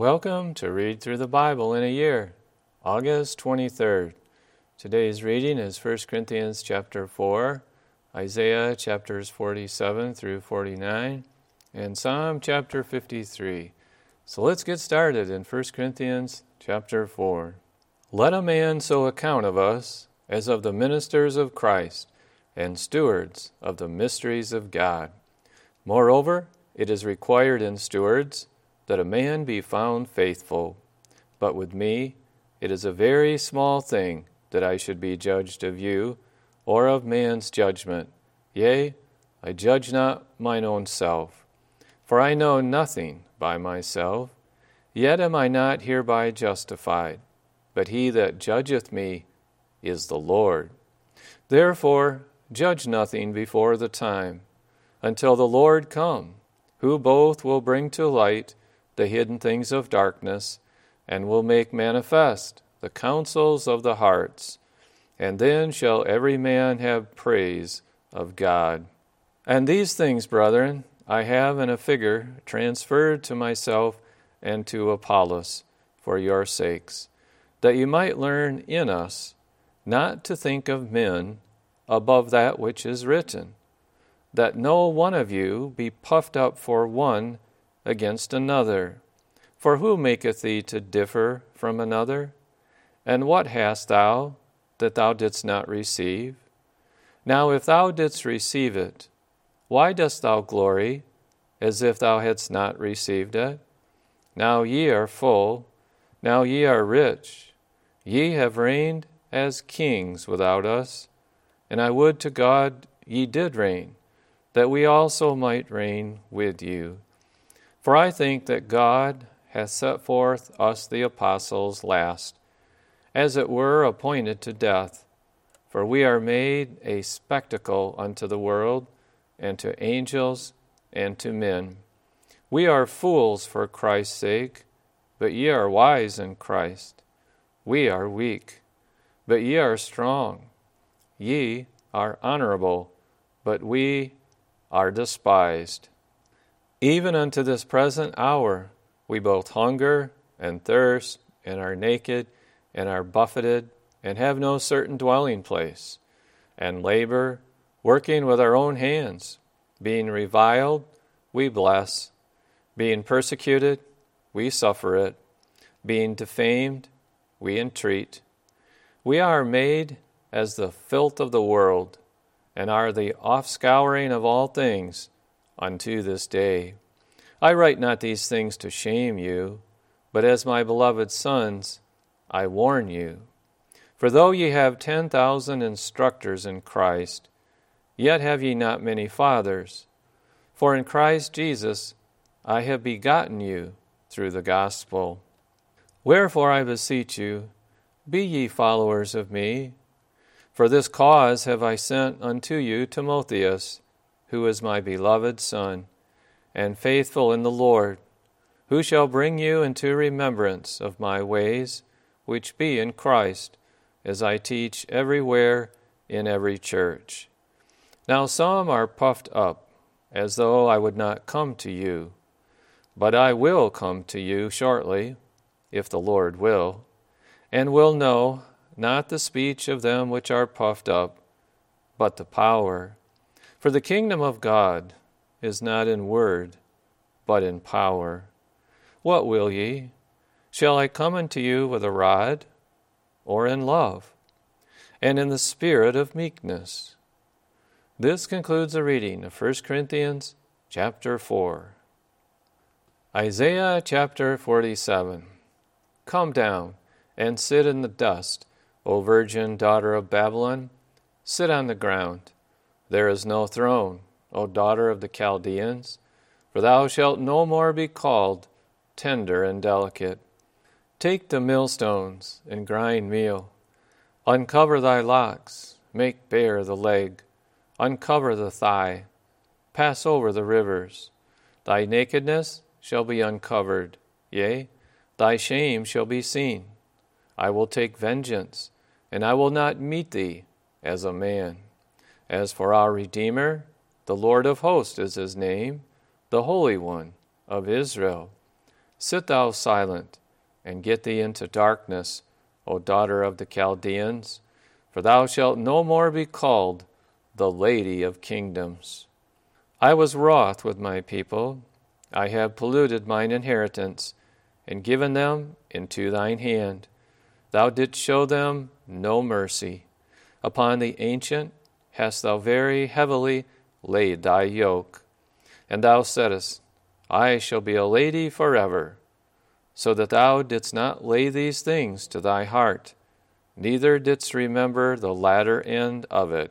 Welcome to Read Through the Bible in a Year, August 23rd. Today's reading is 1 Corinthians chapter 4, Isaiah chapters 47 through 49, and Psalm chapter 53. So let's get started in 1 Corinthians chapter 4. Let a man so account of us as of the ministers of Christ and stewards of the mysteries of God. Moreover, it is required in stewards that a man be found faithful. But with me it is a very small thing that I should be judged of you, or of man's judgment. Yea, I judge not mine own self. For I know nothing by myself, yet am I not hereby justified. But he that judgeth me is the Lord. Therefore judge nothing before the time, until the Lord come, who both will bring to light the hidden things of darkness, and will make manifest the counsels of the hearts. And then shall every man have praise of God. And these things, brethren, I have in a figure transferred to myself and to Apollos for your sakes, that you might learn in us not to think of men above that which is written, that no one of you be puffed up for one against another. For who maketh thee to differ from another? And what hast thou that thou didst not receive? Now if thou didst receive it, why dost thou glory, as if thou hadst not received it? Now ye are full, now ye are rich, ye have reigned as kings without us. And I would to God ye did reign, that we also might reign with you. For I think that God hath set forth us the apostles last, as it were appointed to death. For we are made a spectacle unto the world, and to angels, and to men. We are fools for Christ's sake, but ye are wise in Christ. We are weak, but ye are strong. Ye are honorable, but we are despised. Even unto this present hour we both hunger and thirst, and are naked, and are buffeted, and have no certain dwelling place, and labor, working with our own hands. Being reviled, we bless. Being persecuted, we suffer it. Being defamed, we entreat. We are made as the filth of the world, and are the offscouring of all things unto this day. I write not these things to shame you, but as my beloved sons, I warn you. For though ye have 10,000 instructors in Christ, yet have ye not many fathers. For in Christ Jesus I have begotten you through the gospel. Wherefore I beseech you, be ye followers of me. For this cause have I sent unto you Timotheus, who is my beloved son, and faithful in the Lord, who shall bring you into remembrance of my ways, which be in Christ, as I teach everywhere in every church. Now some are puffed up, as though I would not come to you, but I will come to you shortly, if the Lord will, and will know not the speech of them which are puffed up, but the power. For the kingdom of God is not in word, but in power. What will ye? Shall I come unto you with a rod, or in love, and in the spirit of meekness? This concludes the reading of 1 Corinthians chapter 4. Isaiah chapter 47. Come down and sit in the dust, O virgin daughter of Babylon. Sit on the ground. There is no throne, O daughter of the Chaldeans, for thou shalt no more be called tender and delicate. Take the millstones and grind meal. Uncover thy locks, make bare the leg, uncover the thigh, pass over the rivers. Thy nakedness shall be uncovered, yea, thy shame shall be seen. I will take vengeance, and I will not meet thee as a man. As for our Redeemer, the Lord of hosts is his name, the Holy One of Israel. Sit thou silent, and get thee into darkness, O daughter of the Chaldeans, for thou shalt no more be called the Lady of Kingdoms. I was wroth with my people. I have polluted mine inheritance, and given them into thine hand. Thou didst show them no mercy. Upon the ancient hast thou very heavily laid thy yoke. And thou saidst, I shall be a lady forever, so that thou didst not lay these things to thy heart, neither didst remember the latter end of it.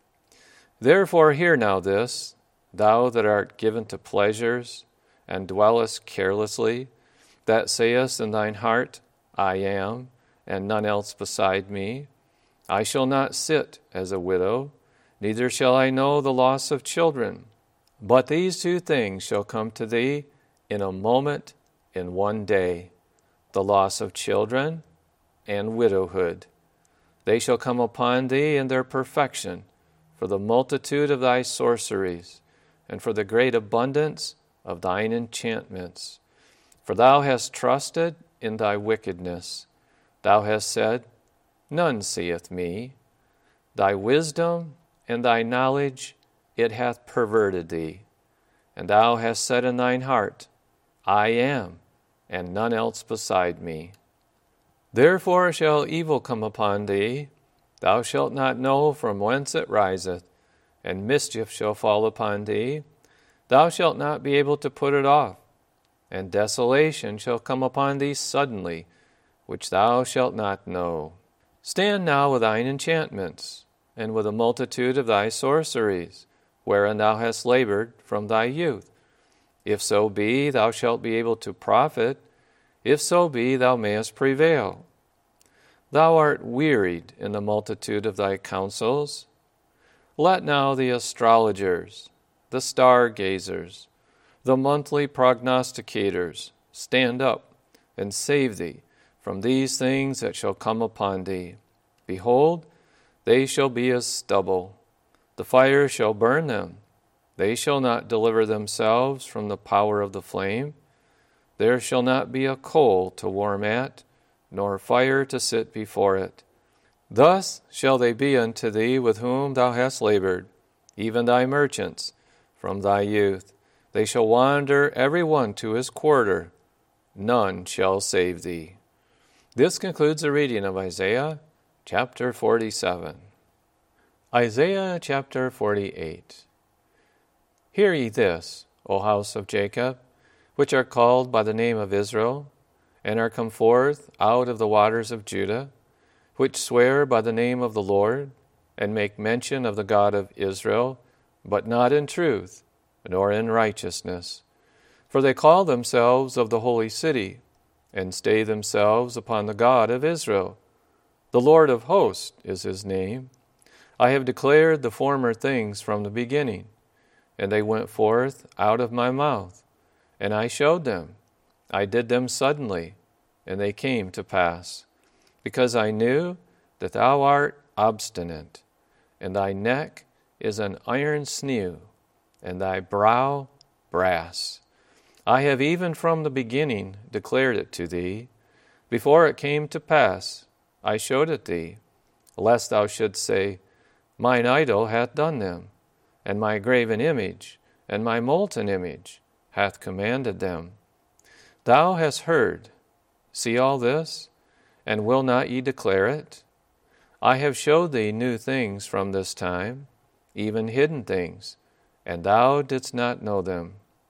Therefore hear now this, thou that art given to pleasures, and dwellest carelessly, that sayest in thine heart, I am, and none else beside me. I shall not sit as a widow, neither shall I know the loss of children. But these two things shall come to thee in a moment, in one day, the loss of children and widowhood. They shall come upon thee in their perfection, for the multitude of thy sorceries, and for the great abundance of thine enchantments. For thou hast trusted in thy wickedness. Thou hast said, None seeth me. Thy wisdom and thy knowledge, it hath perverted thee. And thou hast said in thine heart, I am, and none else beside me. Therefore shall evil come upon thee. Thou shalt not know from whence it riseth, and mischief shall fall upon thee. Thou shalt not be able to put it off. And desolation shall come upon thee suddenly, which thou shalt not know. Stand now with thine enchantments, and with a multitude of thy sorceries, wherein thou hast labored from thy youth. If so be, thou shalt be able to profit. If so be, thou mayest prevail. Thou art wearied in the multitude of thy counsels. Let now the astrologers, the star-gazers, the monthly prognosticators stand up and save thee from these things that shall come upon thee. Behold, they shall be as stubble. The fire shall burn them. They shall not deliver themselves from the power of the flame. There shall not be a coal to warm at, nor fire to sit before it. Thus shall they be unto thee with whom thou hast labored, even thy merchants, from thy youth. They shall wander every one to his quarter. None shall save thee. This concludes the reading of Isaiah chapter 47. Isaiah chapter 48. Hear ye this, O house of Jacob, which are called by the name of Israel, and are come forth out of the waters of Judah, which swear by the name of the Lord, and make mention of the God of Israel, but not in truth, nor in righteousness. For they call themselves of the holy city, and stay themselves upon the God of Israel. The Lord of hosts is his name. I have declared the former things from the beginning, and they went forth out of my mouth, and I showed them. I did them suddenly, and they came to pass, because I knew that thou art obstinate, and thy neck is an iron sinew, and thy brow brass. I have even from the beginning declared it to thee. Before it came to pass, I showed it thee, lest thou shouldst say, Mine idol hath done them, and my graven image, and my molten image, hath commanded them. Thou hast heard, see all this, and will not ye declare it? I have showed thee new things from this time, even hidden things, and thou didst not know them.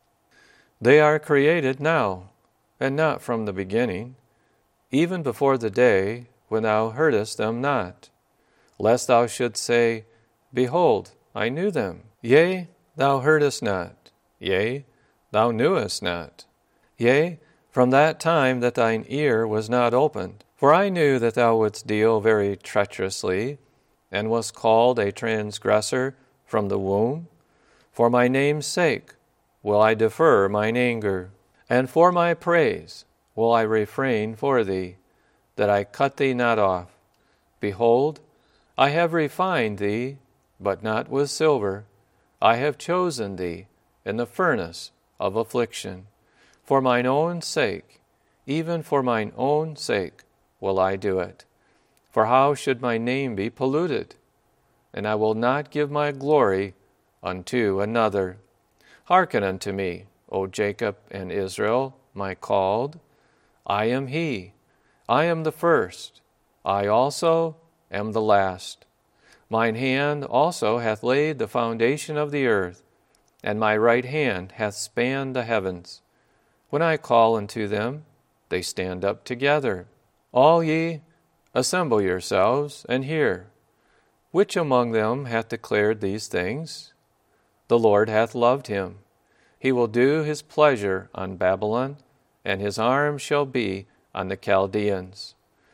They are created now, and not from the beginning, even before the day when thou heardest them not, lest thou shouldst say, Behold, I knew them. Yea, thou heardest not. Yea, thou knewest not. Yea, from that time that thine ear was not opened. For I knew that thou wouldst deal very treacherously, and wast called a transgressor from the womb. For my name's sake will I defer mine anger, and for my praise will I refrain for thee, that I cut thee not off. Behold, I have refined thee, but not with silver. I have chosen thee in the furnace of affliction. For mine own sake, even for mine own sake, will I do it. For how should my name be polluted? And I will not give my glory unto another. Hearken unto me, O Jacob and Israel, my called. I am he. I am the first. I also am the last. Mine hand also hath laid the foundation of the earth, and my right hand hath spanned the heavens. When I call unto them, they stand up together. All ye, assemble yourselves, and hear. Which among them hath declared these things? The Lord hath loved him. He will do his pleasure on Babylon, and his arm shall be on the Chaldeans.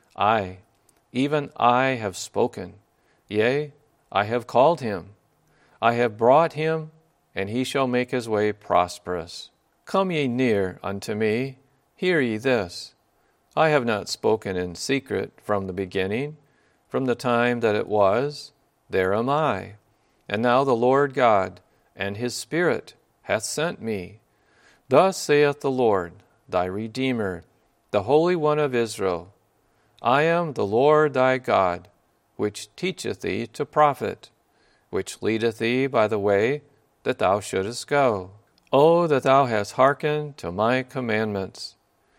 I, even I, have spoken. Yea, I have called him. I have brought him, and he shall make his way prosperous. Come ye near unto me, hear ye this. I have not spoken in secret from the beginning, from the time that it was, there am I. And now the Lord God and his Spirit hath sent me. Thus saith the Lord, thy Redeemer, the Holy One of Israel, I am the Lord thy God, which teacheth thee to profit, which leadeth thee by the way that thou shouldest go. O that thou hast hearkened to my commandments!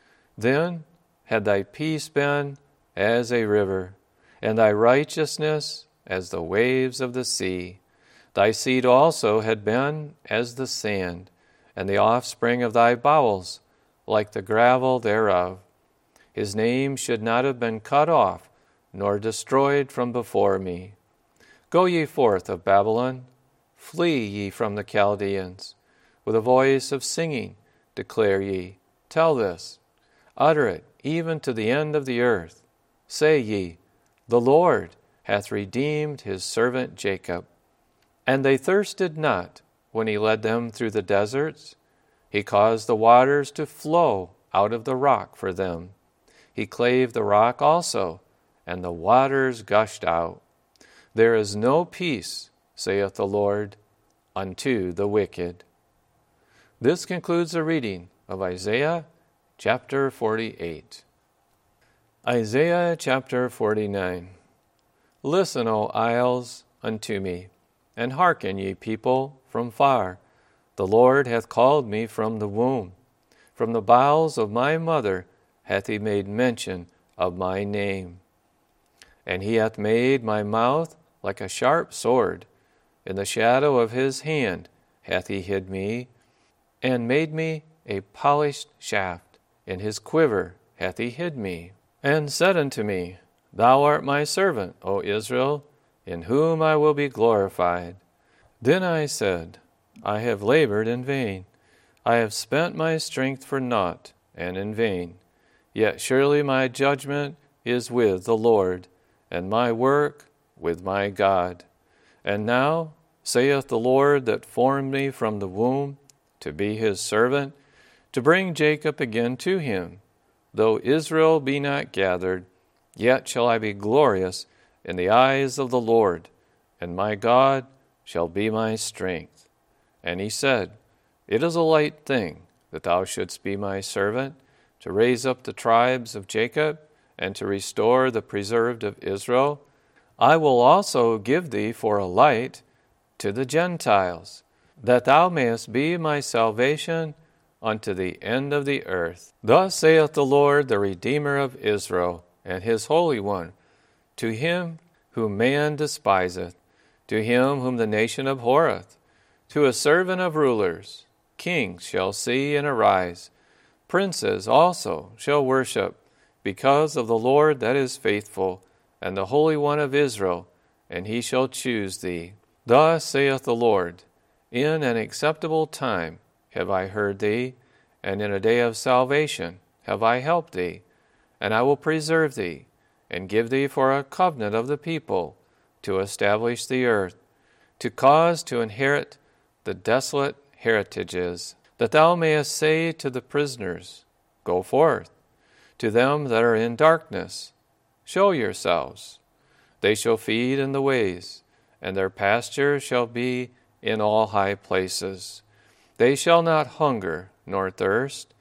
Then had thy peace been as a river, and thy righteousness as the waves of the sea. Thy seed also had been as the sand, and the offspring of thy bowels like the gravel thereof. His name should not have been cut off, nor destroyed from before me. Go ye forth of Babylon, flee ye from the Chaldeans. With a voice of singing declare ye, tell this, utter it even to the end of the earth. Say ye, the Lord hath redeemed his servant Jacob. And they thirsted not when he led them through the deserts. He caused the waters to flow out of the rock for them. He clave the rock also, and the waters gushed out. There is no peace, saith the Lord, unto the wicked. This concludes the reading of Isaiah chapter 48. Isaiah chapter 49. Listen, O isles, unto me, and hearken, ye people, from far. The Lord hath called me from the womb. From the bowels of my mother hath he made mention of my name. And he hath made my mouth like a sharp sword. In the shadow of his hand hath he hid me, and made me a polished shaft. In his quiver hath he hid me, and said unto me, Thou art my servant, O Israel, in whom I will be glorified. Then I said, I have labored in vain. I have spent my strength for naught, and in vain. Yet surely my judgment is with the Lord, and my work with my God. And now, saith the Lord that formed me from the womb, to be his servant, to bring Jacob again to him. Though Israel be not gathered, yet shall I be glorious in the eyes of the Lord, and my God shall be my strength. And he said, It is a light thing that thou shouldst be my servant, to raise up the tribes of Jacob, and to restore the preserved of Israel. I will also give thee for a light to the Gentiles, that thou mayest be my salvation unto the end of the earth. Thus saith the Lord, the Redeemer of Israel, and his Holy One, to him whom man despiseth, to him whom the nation abhorreth, to a servant of rulers, kings shall see and arise, princes also shall worship, because of the Lord that is faithful, and the Holy One of Israel, and he shall choose thee. Thus saith the Lord, In an acceptable time have I heard thee, and in a day of salvation have I helped thee, and I will preserve thee, and give thee for a covenant of the people, to establish the earth, to cause to inherit the desolate heritages, that thou mayest say to the prisoners, Go forth. To them that are in darkness, show yourselves. They shall feed in the ways, and their pasture shall be in all high places. They shall not hunger nor thirst,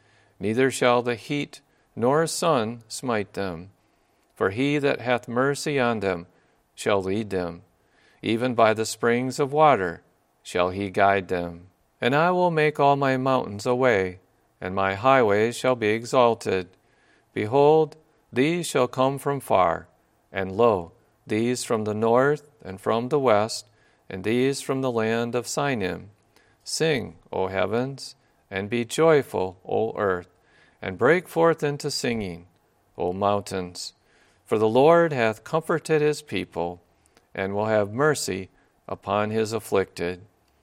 neither shall the heat nor sun smite them. For he that hath mercy on them shall lead them, even by the springs of water shall he guide them. And I will make all my mountains a way, and my highways shall be exalted. Behold, these shall come from far, and lo, these from the north and from the west, and these from the land of Sinim. Sing, O heavens, and be joyful, O earth, and break forth into singing, O mountains. For the Lord hath comforted his people, and will have mercy upon his afflicted.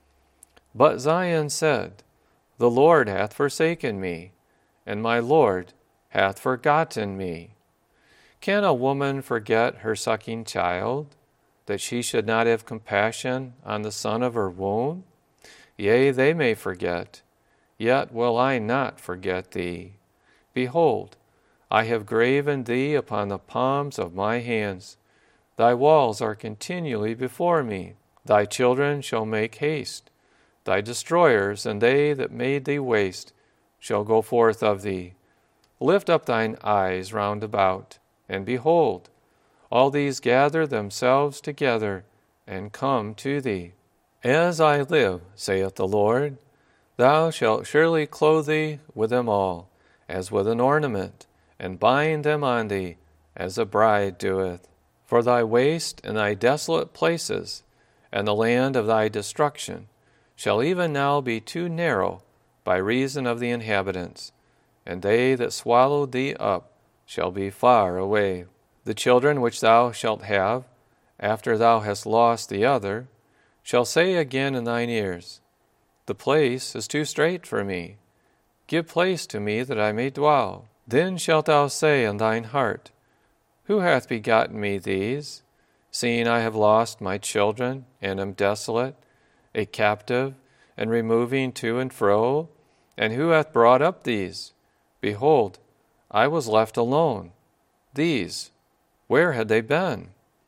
But Zion said, The Lord hath forsaken me, and my Lord hath forgotten me. Can a woman forget her sucking child, that she should not have compassion on the son of her womb? Yea, they may forget, yet will I not forget thee. Behold, I have graven thee upon the palms of my hands. Thy walls are continually before me. Thy children shall make haste. Thy destroyers and they that made thee waste shall go forth of thee. Lift up thine eyes round about, and behold, all these gather themselves together, and come to thee. As I live, saith the Lord, thou shalt surely clothe thee with them all, as with an ornament, and bind them on thee, as a bride doeth. For thy waste and thy desolate places, and the land of thy destruction, shall even now be too narrow by reason of the inhabitants, and they that swallowed thee up shall be far away. The children which thou shalt have, after thou hast lost the other, shall say again in thine ears, The place is too strait for me. Give place to me that I may dwell. Then shalt thou say in thine heart, Who hath begotten me these, seeing I have lost my children, and am desolate, a captive, and removing to and fro? And who hath brought up these? Behold, I was left alone. These, where had they been?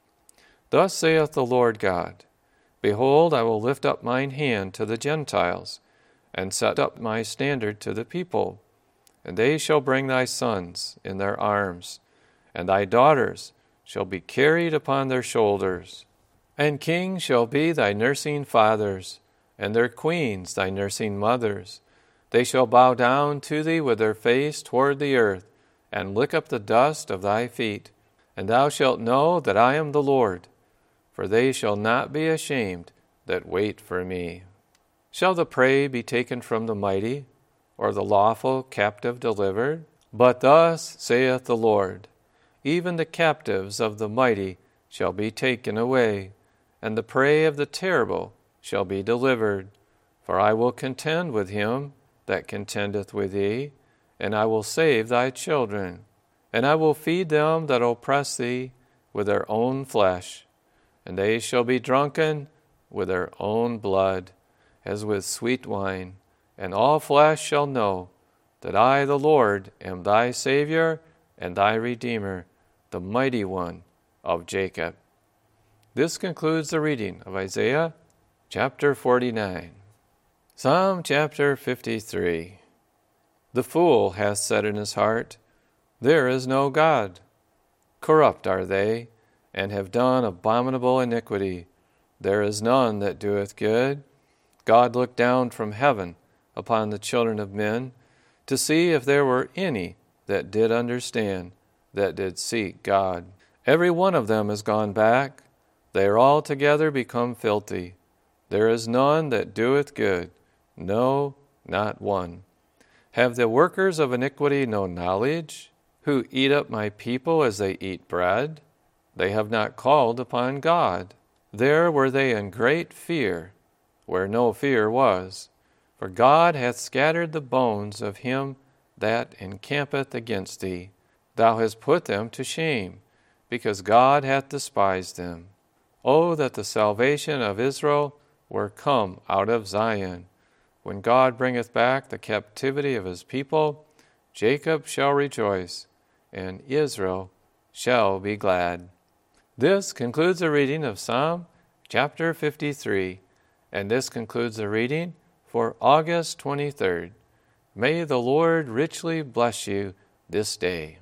Thus saith the Lord God, Behold, I will lift up mine hand to the Gentiles, and set up my standard to the people. And they shall bring thy sons in their arms, and thy daughters shall be carried upon their shoulders. And kings shall be thy nursing fathers, and their queens thy nursing mothers. They shall bow down to thee with their face toward the earth, and lick up the dust of thy feet. And thou shalt know that I am the Lord, for they shall not be ashamed that wait for me. Shall the prey be taken from the mighty, or the lawful captive delivered? But thus saith the Lord, Even the captives of the mighty shall be taken away, and the prey of the terrible shall be delivered. For I will contend with him that contendeth with thee, and I will save thy children. And I will feed them that oppress thee with their own flesh, and they shall be drunken with their own blood, as with sweet wine. And all flesh shall know that I, the Lord, am thy Savior and thy Redeemer, the mighty one of Jacob. This concludes the reading of Isaiah chapter 49. Psalm chapter 53. The fool hath said in his heart, There is no God. Corrupt are they, and have done abominable iniquity. There is none that doeth good. God looked down from heaven upon the children of men, to see if there were any that did understand, that did seek God. Every one of them is gone back. They are altogether become filthy. There is none that doeth good, no, not one. Have the workers of iniquity no knowledge, who eat up my people as they eat bread? They have not called upon God. There were they in great fear, where no fear was. For God hath scattered the bones of him that encampeth against thee. Thou hast put them to shame, because God hath despised them. O that the salvation of Israel were come out of Zion. When God bringeth back the captivity of his people, Jacob shall rejoice, and Israel shall be glad. This concludes the reading of Psalm chapter 53, and this concludes the reading for August 23rd, May the Lord richly bless you this day.